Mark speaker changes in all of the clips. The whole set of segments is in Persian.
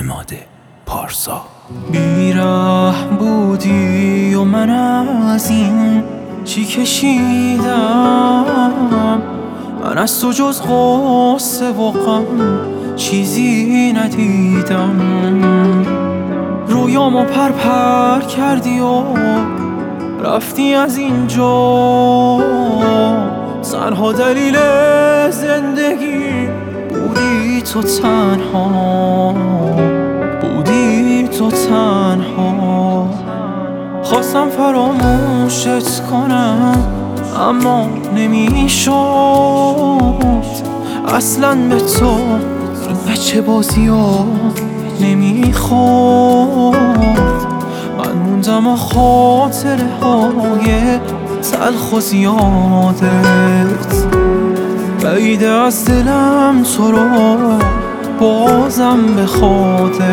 Speaker 1: عماد پارسا.
Speaker 2: بیرحم بودی و من از این چی کشیدم، من از تو جز غصه و غم چیزی ندیدم. رویامو پر کردی و رفتی از اینجا، تنها دلیل زندگی بودی تو، تنها بودی تو، تنها. خواستم فراموشت کنم اما نمیشد، اصلا به تو این بچه بازی ها نمیخورد. من موندم و خاطره های تلخ و زیادت بعیده از دلم تو رو بازم به خاطرت.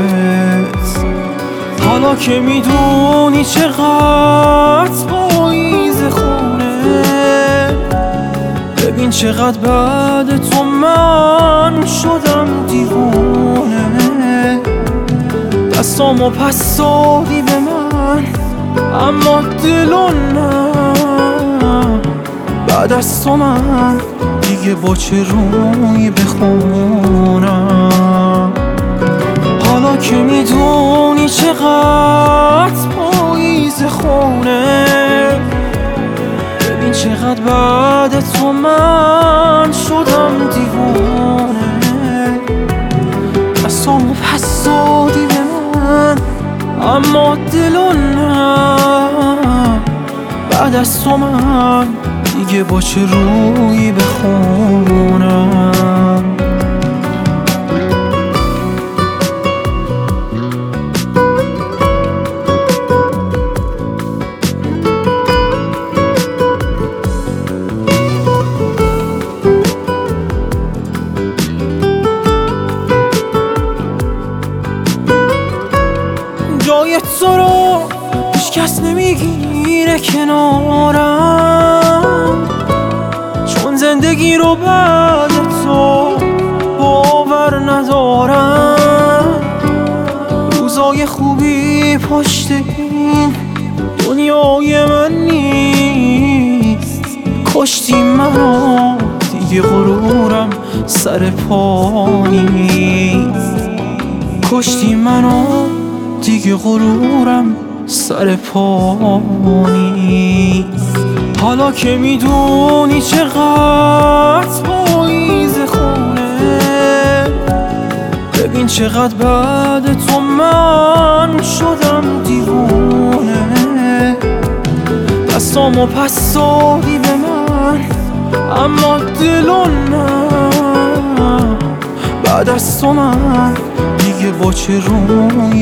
Speaker 2: حالا که میدونی چقدر پاییز خونه، ببین چقدر بعد تو من شدم دیوونه. دستامو پس دادی به من اما دلو نه، بعد از تو من دیگه با چه روی بخونم. حالا که میدونی چقدر پاییز خونه، ببین چقدر بعد تو من شدم دیوانه. دستامو پس دادی به من اما دلو نه، بعد از تو من دیگه با چه روی بخونم. جای تو رو هیچ کس نمیگیره کنارم، چون زندگی رو بعد تو باور ندارم. روزای خوبی پشت این دنیای من نیست، کشتی منو دیگه غرورم سر پا نیست. کشتی منو دیگه غرورم سر پا نیست. حالا که میدونی چقدر پاییز خونه، ببین چقدر بعد تو من شدم دیوونه. دستامو پس دادی به من اما دلو نه، بعد از تو من دیگه با چه روی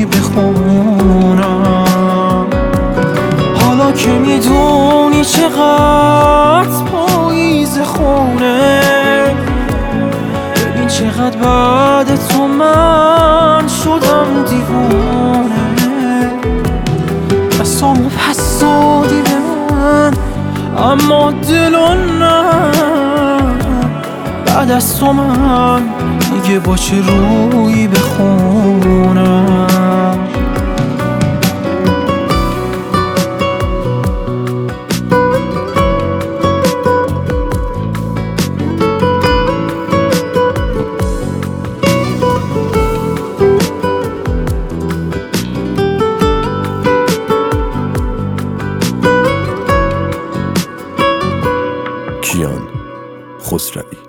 Speaker 2: بخونم. حالا که میدونی چقدر پاییز خونه، ببین چقدر بعد تو من شدم دیوانه. دستامو پس دادی به من اما دلو نه، بعد از تو من دیگه با چه روی بخونم.
Speaker 1: کیان خسروی.